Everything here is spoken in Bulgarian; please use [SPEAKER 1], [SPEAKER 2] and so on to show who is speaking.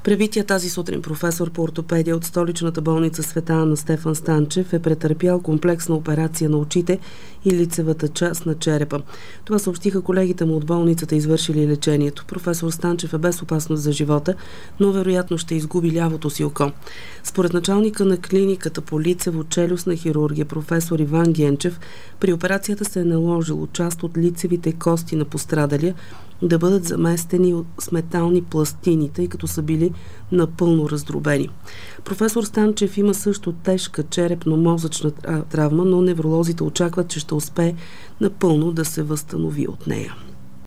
[SPEAKER 1] Пребития тази сутрин професор по ортопедия от столичната болница Света Анна Стефан Станчев е претърпял комплексна операция на очите и лицевата част на черепа. Това съобщиха колегите му от болницата, извършили лечението. Професор Станчев е без опасност за живота, но вероятно ще изгуби лявото си око. Според началника на клиниката по лицево-челюстна хирургия професор Иван Генчев, при операцията се е наложило част от лицевите кости на пострадалия да бъдат заместени с метални пластини, тъй като са били напълно раздробени. Професор Станчев има също тежка черепно-мозъчна травма, но невролозите очакват, че ще успее напълно да се възстанови от нея.